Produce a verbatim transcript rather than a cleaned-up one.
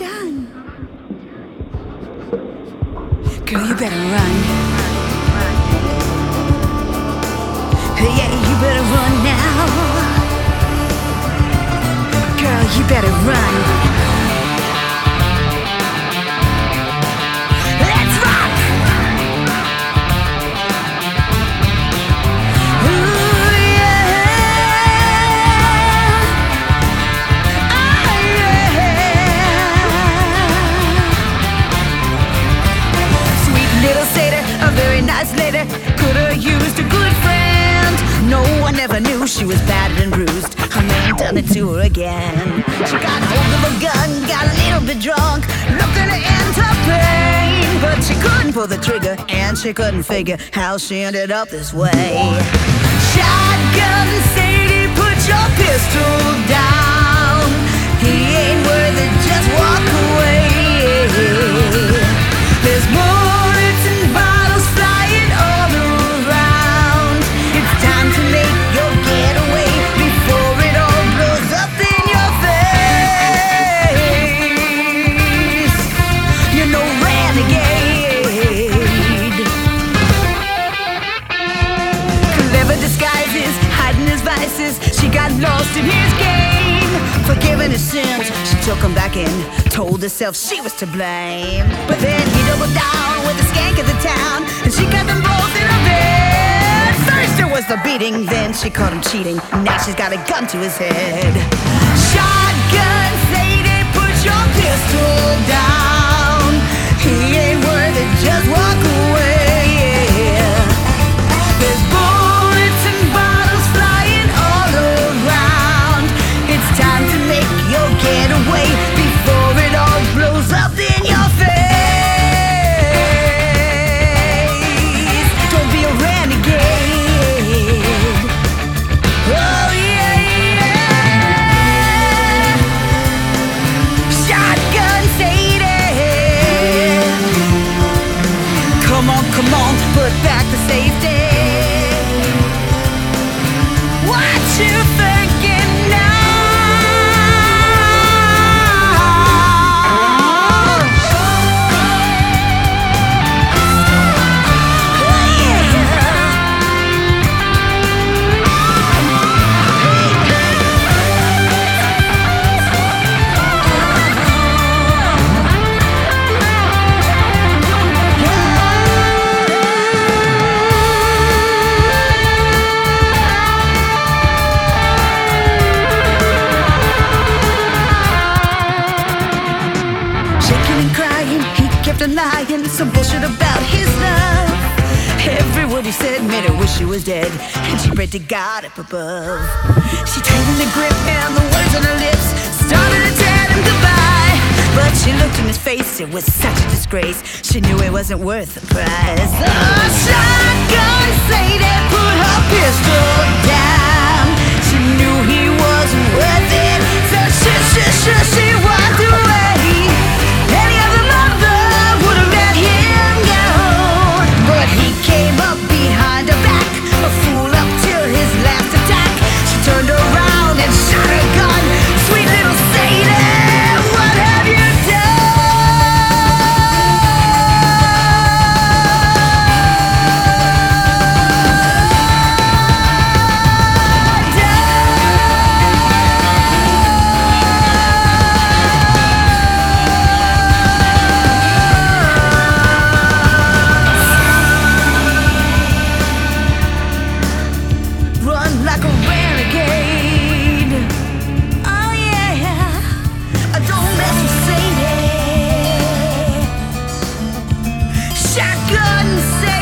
done. Girl, you better run. Yeah, you better run now. Girl, you better run. Let's rock! Ooh, yeah. Oh, yeah. Sweet little satyr, a very nice lady, could've used a good friend. No one ever knew she was battered and bruised. Her man done it to her again. She got hold of a gun, got a little bit drunk, looking to end her pain. But she couldn't pull the trigger, and she couldn't figure how she ended up this way. Shotgun Sadie, put your pistol down. He ain't worth it, just walk away. There's bullets and bottles flying all around. It's time to make your getaway before it all blows up in your face. You're no renegade. Clever disguises, hiding his vices. She got lost in his game. Forgiving his sins, she took him back in. Told herself she was to blame. But then he doubled down with the skank of the town, and she got them both in a bed. First it was the beating, then she caught him cheating. Now she's got a gun to his head. Shotgun Sadie, put your pistol down. He ain't worth it, just walk away. There's bullets and bottles flying all around. It's time to make your getaway before it all blows up in your face. Don't be a renegade. Oh yeah, yeah. Shotgun Sadie. Come on, come on, put back the safety. What you thinking now? Lying, some bullshit about his love. Every word he said made her wish he was dead, and she prayed to God up above. She tightened the grip and the words on her lips started to tell him goodbye. But she looked in his face, it was such a disgrace. She knew it wasn't worth the price. The shotgun Sadie put her pistol down. She knew he wasn't worth it, so she, she, she, she walked away. Any other mother would have let him go, but he came up behind her back, a fool up till his last attack. She turned around and shot her gun. Sweet little Sadie, what have you like a renegade? Oh yeah, don't mess with Sadie. Shotgun Sadie.